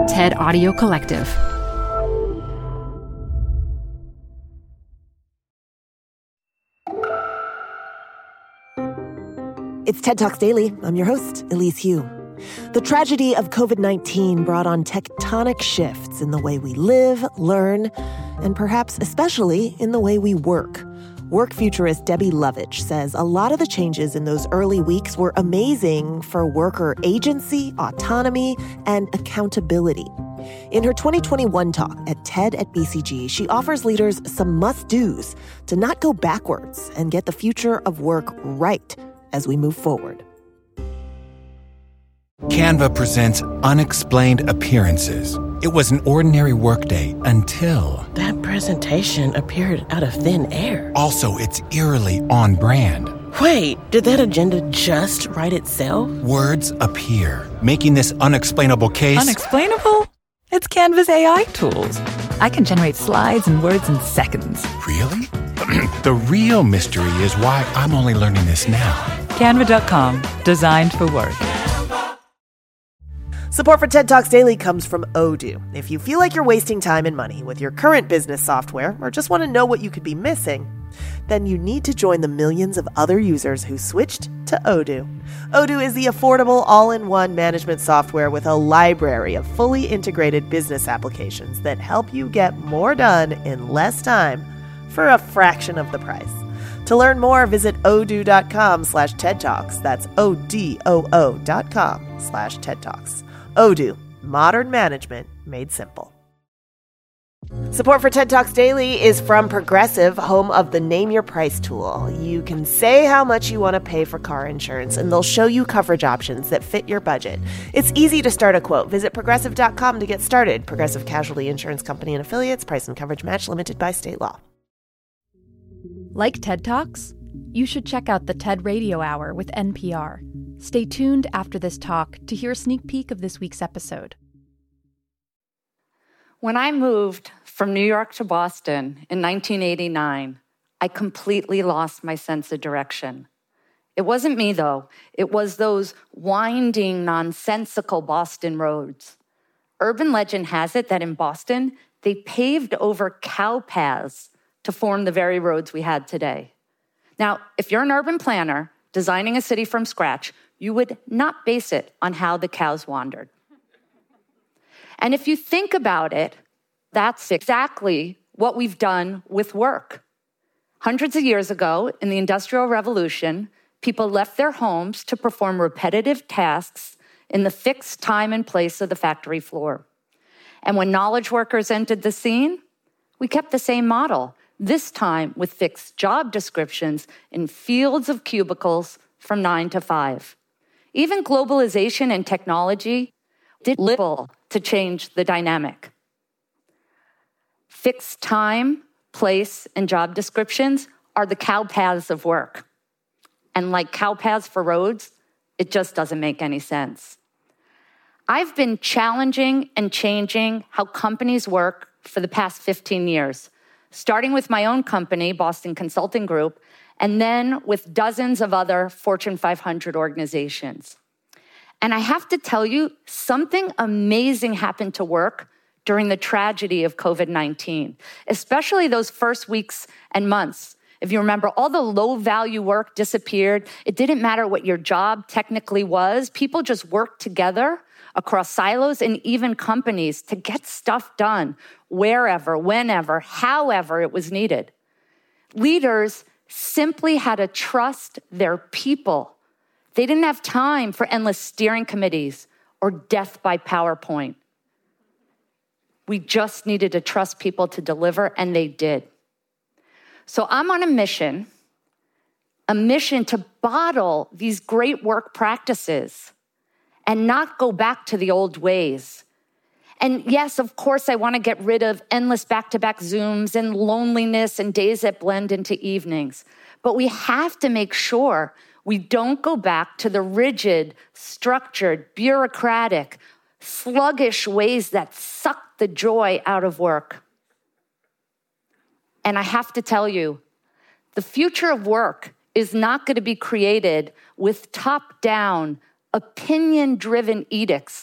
TED Audio Collective. It's TED Talks Daily. I'm your host, Elise Hu. The tragedy of COVID-19 brought on tectonic shifts in the way we live, learn, and perhaps especially in the way we work. Work futurist Debbie Lovich says a lot of the changes in those early weeks were amazing for worker agency, autonomy, and accountability. In her 2021 talk at TED at BCG, she offers leaders some must-dos to not go backwards and get the future of work right as we move forward. Canva presents Unexplained Appearances. It was an ordinary workday until... that presentation appeared out of thin air. Also, it's eerily on brand. Wait, did that agenda just write itself? Words appear, making this unexplainable case... Unexplainable? It's Canva's AI tools. I can generate slides and words in seconds. Really? The real mystery is why I'm only learning this now. Canva.com, designed for work. Support for TED Talks Daily comes from Odoo. If you feel like you're wasting time and money with your current business software or just want to know what you could be missing, then you need to join the millions of other users who switched to Odoo. Odoo is the affordable all-in-one management software with a library of fully integrated business applications that help you get more done in less time for a fraction of the price. To learn more, visit odoo.com/TED Talks. That's ODOO.com/TED Talks. Odoo, modern management made simple. Support for TED Talks Daily is from Progressive, home of the Name Your Price tool. You can say how much you want to pay for car insurance, and they'll show you coverage options that fit your budget. It's easy to start a quote. Visit Progressive.com to get started. Progressive Casualty Insurance Company and Affiliates. Price and coverage match limited by state law. Like TED Talks? You should check out the TED Radio Hour with NPR. Stay tuned after this talk to hear a sneak peek of this week's episode. When I moved from New York to Boston in 1989, I completely lost my sense of direction. It wasn't me, though. It was those winding, nonsensical Boston roads. Urban legend has it that in Boston, they paved over cow paths to form the very roads we had today. Now, if you're an urban planner designing a city from scratch, you would not base it on how the cows wandered. And if you think about it, that's exactly what we've done with work. Hundreds of years ago, in the Industrial Revolution, people left their homes to perform repetitive tasks in the fixed time and place of the factory floor. And when knowledge workers entered the scene, we kept the same model, this time with fixed job descriptions in fields of cubicles from 9 to 5. Even globalization and technology did little to change the dynamic. Fixed time, place, and job descriptions are the cow paths of work. And like cow paths for roads, it just doesn't make any sense. I've been challenging and changing how companies work for the past 15 years, starting with my own company, Boston Consulting Group, and then with dozens of other Fortune 500 organizations. And I have to tell you, something amazing happened to work during the tragedy of COVID-19, especially those first weeks and months. If you remember, all the low-value work disappeared. It didn't matter what your job technically was. People just worked together across silos and even companies to get stuff done wherever, whenever, however it was needed. Leaders simply had to trust their people. They didn't have time for endless steering committees or death by PowerPoint. We just needed to trust people to deliver, and they did. So I'm on a mission to bottle these great work practices and not go back to the old ways. And yes, of course, I want to get rid of endless back-to-back Zooms and loneliness and days that blend into evenings. But we have to make sure we don't go back to the rigid, structured, bureaucratic, sluggish ways that suck the joy out of work. And I have to tell you, the future of work is not going to be created with top-down, opinion-driven edicts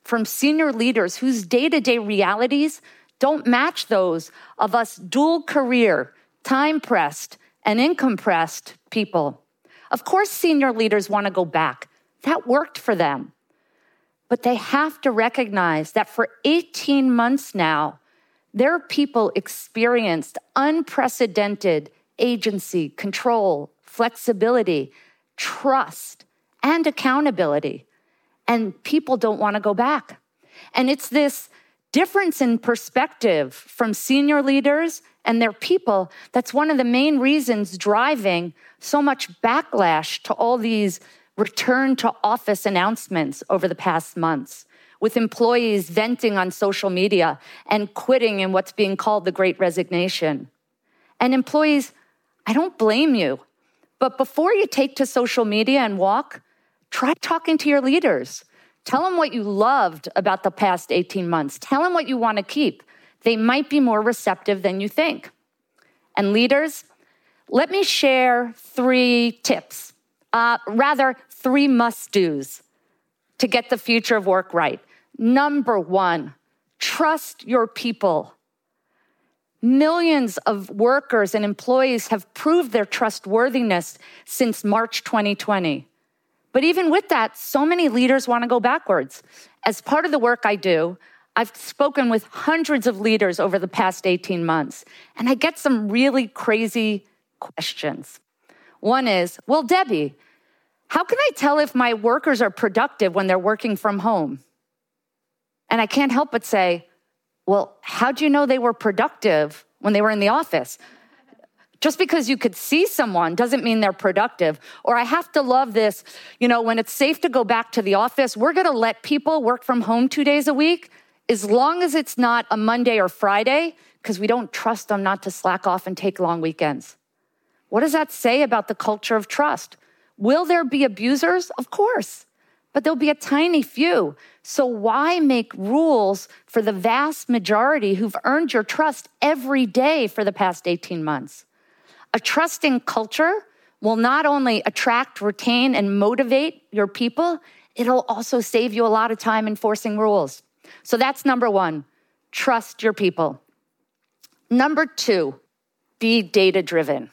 from senior leaders whose day-to-day realities don't match those of us dual career, time-pressed, and income-pressed people. Of course, senior leaders want to go back. That worked for them. But they have to recognize that for 18 months now, their people experienced unprecedented agency, control, flexibility, trust, and accountability. And people don't want to go back. And it's this difference in perspective from senior leaders and their people that's one of the main reasons driving so much backlash to all these return to office announcements over the past months, with employees venting on social media and quitting in what's being called the Great Resignation. And employees, I don't blame you, but before you take to social media and walk, try talking to your leaders. Tell them what you loved about the past 18 months. Tell them what you want to keep. They might be more receptive than you think. And leaders, let me share 3 tips, three must-dos to get the future of work right. Number 1, trust your people. Millions of workers and employees have proved their trustworthiness since March 2020. But even with that, so many leaders want to go backwards. As part of the work I do, I've spoken with hundreds of leaders over the past 18 months, and I get some really crazy questions. One is, well, Debbie, how can I tell if my workers are productive when they're working from home? And I can't help but say, well, how do you know they were productive when they were in the office? Just because you could see someone doesn't mean they're productive. Or I have to love this, when it's safe to go back to the office, we're going to let people work from home 2 days a week, as long as it's not a Monday or Friday, because we don't trust them not to slack off and take long weekends. What does that say about the culture of trust? Will there be abusers? Of course, but there'll be a tiny few. So why make rules for the vast majority who've earned your trust every day for the past 18 months? A trusting culture will not only attract, retain, and motivate your people, it'll also save you a lot of time enforcing rules. So that's number 1, trust your people. Number 2, be data-driven.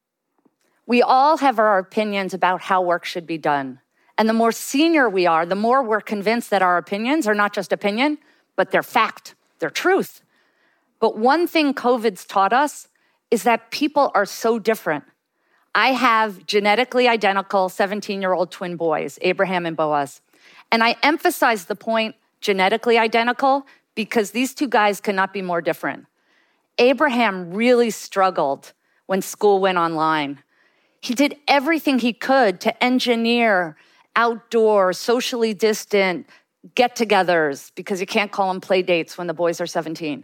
We all have our opinions about how work should be done. And the more senior we are, the more we're convinced that our opinions are not just opinion, but they're fact, they're truth. But one thing COVID's taught us is that people are so different. I have genetically identical 17-year-old twin boys, Abraham and Boaz. And I emphasize the point genetically identical because these 2 guys cannot be more different. Abraham really struggled when school went online. He did everything he could to engineer outdoor, socially distant get-togethers, because you can't call them play dates when the boys are 17.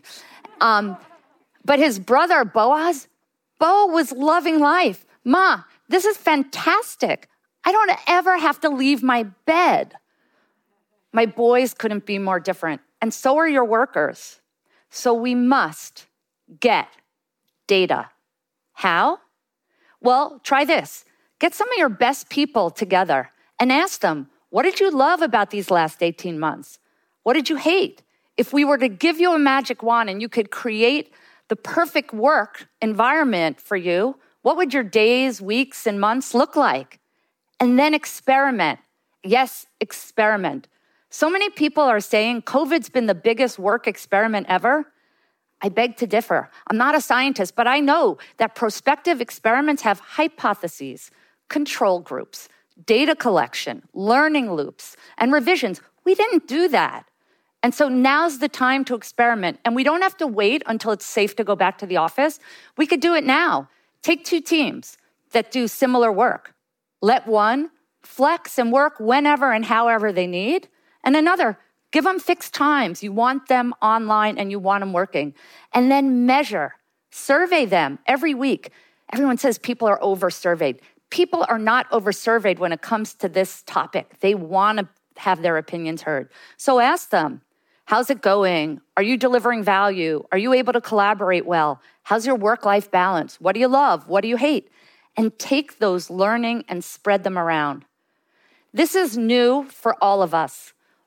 But his brother, Bo was loving life. Ma, this is fantastic. I don't ever have to leave my bed. My boys couldn't be more different, and so are your workers. So we must get data. How? Well, try this. Get some of your best people together and ask them, what did you love about these last 18 months? What did you hate? If we were to give you a magic wand and you could create the perfect work environment for you, what would your days, weeks, and months look like? And then experiment. Yes, experiment. So many people are saying COVID's been the biggest work experiment ever. I beg to differ. I'm not a scientist, but I know that prospective experiments have hypotheses, control groups, data collection, learning loops, and revisions. We didn't do that. And so now's the time to experiment. And we don't have to wait until it's safe to go back to the office. We could do it now. Take 2 teams that do similar work. Let one flex and work whenever and however they need. And another, give them fixed times. You want them online and you want them working. And then measure, survey them every week. Everyone says people are over-surveyed. People are not over-surveyed when it comes to this topic. They want to have their opinions heard. So ask them, how's it going? Are you delivering value? Are you able to collaborate well? How's your work-life balance? What do you love? What do you hate? And take those learning and spread them around. This is new for all of us.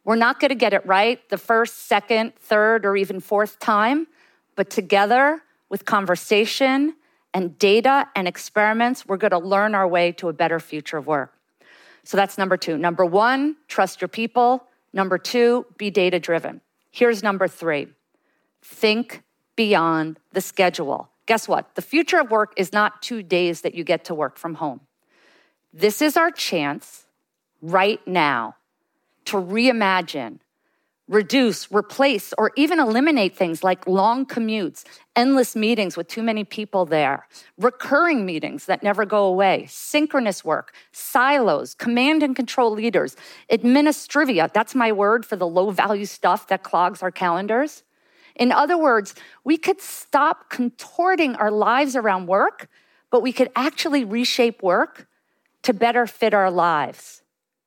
We're not going to get it right the first, second, third, or even fourth time, but together with conversation and data and experiments, we're going to learn our way to a better future of work. So that's number 2. Number 1, trust your people. Number 2, be data-driven. Here's number 3, think beyond the schedule. Guess what? The future of work is not 2 days that you get to work from home. This is our chance right now to reimagine, reduce, replace, or even eliminate things like long commutes, endless meetings with too many people there, recurring meetings that never go away, synchronous work, silos, command and control leaders, administrivia, that's my word for the low-value stuff that clogs our calendars. In other words, we could stop contorting our lives around work, but we could actually reshape work to better fit our lives.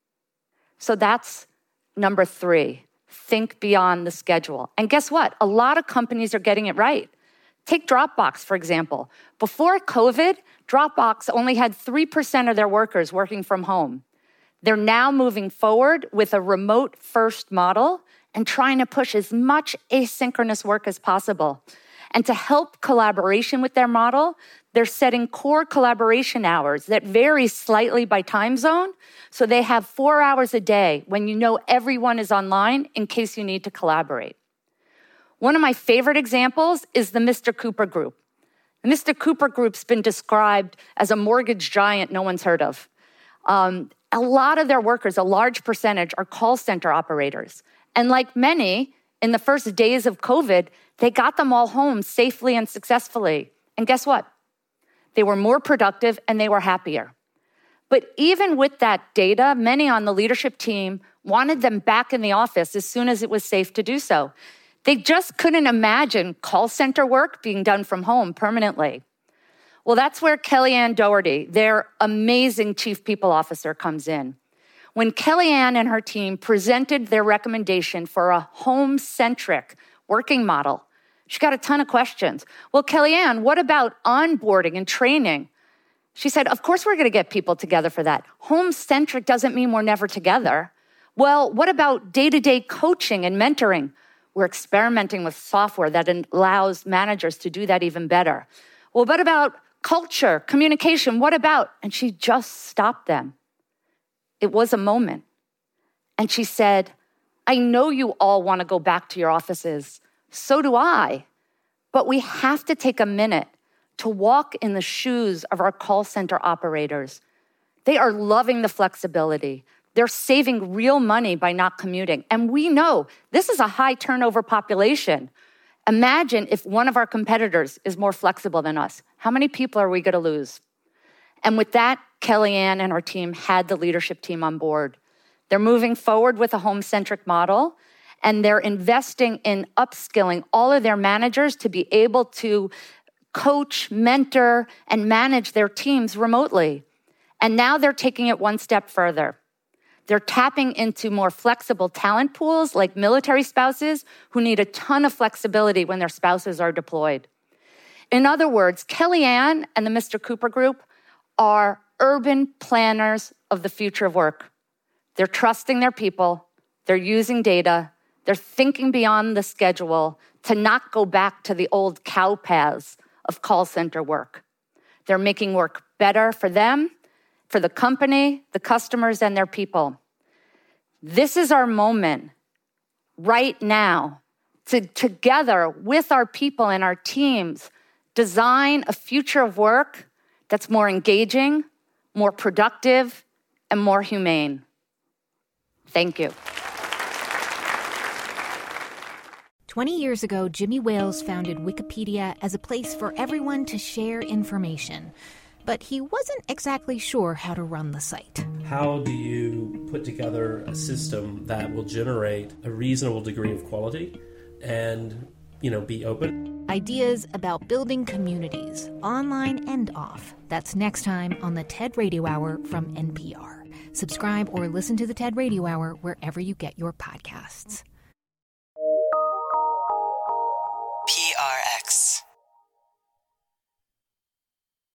So that's number 3. Think beyond the schedule. And guess what? A lot of companies are getting it right. Take Dropbox, for example. Before COVID, Dropbox only had 3% of their workers working from home. They're now moving forward with a remote-first model and trying to push as much asynchronous work as possible. And to help collaboration with their model, they're setting core collaboration hours that vary slightly by time zone. So they have 4 hours a day when you know everyone is online in case you need to collaborate. One of my favorite examples is the Mr. Cooper Group. The Mr. Cooper Group's been described as a mortgage giant no one's heard of. A lot of their workers, a large percentage, are call center operators. And like many, in the first days of COVID, they got them all home safely and successfully. And guess what? They were more productive and they were happier. But even with that data, many on the leadership team wanted them back in the office as soon as it was safe to do so. They just couldn't imagine call center work being done from home permanently. Well, that's where Kellyanne Doherty, their amazing chief people officer, comes in. When Kellyanne and her team presented their recommendation for a home-centric working model, she got a ton of questions. Well, Kellyanne, what about onboarding and training? She said, of course we're going to get people together for that. Home-centric doesn't mean we're never together. Well, what about day-to-day coaching and mentoring? We're experimenting with software that allows managers to do that even better. Well, what about culture, communication? What about? And she just stopped them. It was a moment. And she said, I know you all want to go back to your offices. So do I. But we have to take a minute to walk in the shoes of our call center operators. They are loving the flexibility. They're saving real money by not commuting. And we know this is a high turnover population. Imagine if one of our competitors is more flexible than us. How many people are we going to lose? And with that, Kellyanne and her team had the leadership team on board. They're moving forward with a home-centric model, and they're investing in upskilling all of their managers to be able to coach, mentor, and manage their teams remotely. And now they're taking it one step further. They're tapping into more flexible talent pools like military spouses who need a ton of flexibility when their spouses are deployed. In other words, Kellyanne and the Mr. Cooper Group are urban planners of the future of work. They're trusting their people, they're using data, they're thinking beyond the schedule to not go back to the old cow paths of call center work. They're making work better for them, for the company, the customers, and their people. This is our moment right now to, together with our people and our teams, design a future of work that's more engaging, more productive, and more humane. Thank you. 20 years ago, Jimmy Wales founded Wikipedia as a place for everyone to share information. But he wasn't exactly sure how to run the site. How do you put together a system that will generate a reasonable degree of quality and, be open? Ideas about building communities, online and off. That's next time on the TED Radio Hour from NPR. Subscribe or listen to the TED Radio Hour wherever you get your podcasts.